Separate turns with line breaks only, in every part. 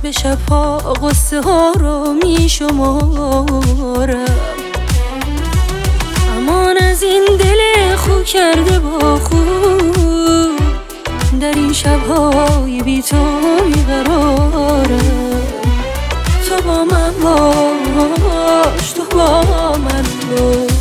به شبها قصه ها رو می شمارم، امان از این دل خو کرده با خو در این شبهای بی تو بیقرارم. تو با من باش، تو با من باش.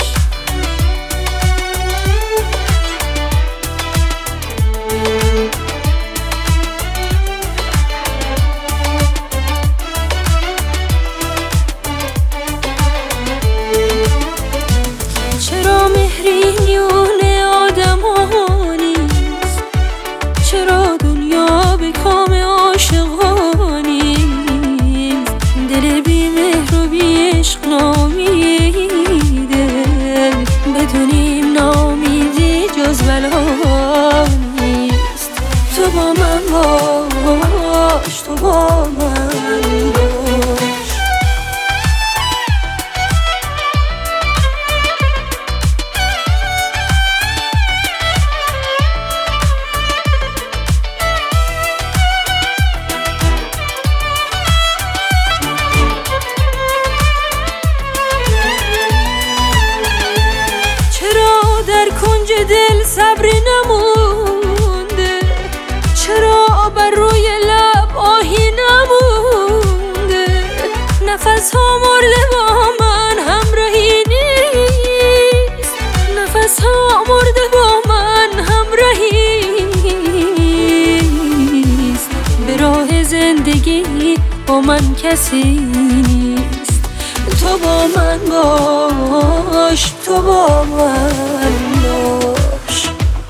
چرا مهری میونه آدم ها نیست؟ چرا دنیا به کام عاشقا نیست؟ دل بی مهر و بی عشق نامیده، بدونیم نامیدی جز بلا نیست. تو با من باش، تو با من باش. در کنج دل صبری نمونده؟ چرا بر روی لب آهی نمونده؟ نفس ها مرده با من همراهی نیست، نفس ها مرده با من همراهی نیست. به راه زندگی با من کسی نیست. تو با من باش، تو با من باش.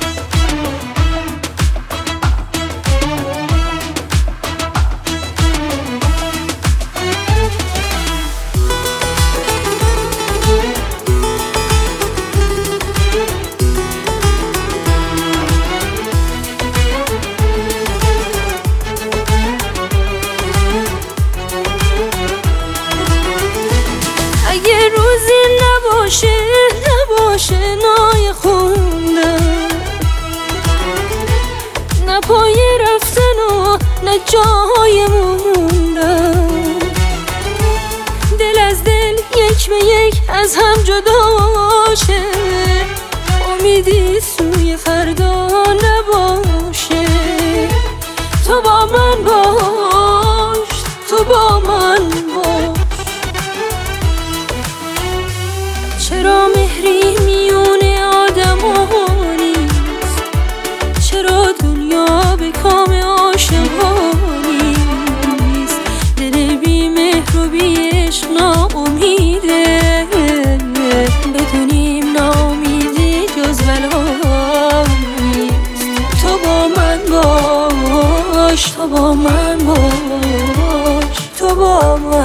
اگه روزی نباشه نای خوندن، نه پای رفتن و نه جای موندن، دل از دل یک به یک از هم جداشه، امیدی سوی فردا نباشه. تو با من باش، تو با من باش. چرا مهری میونه آدم ها نیست؟ چرا دنیا به کام عاشقا نیست؟ دل بی مهر و بی عشق ناامیده، بدونیم ناامیدی جز بلا نیست. تو با من باش، تو با من باش، تو با من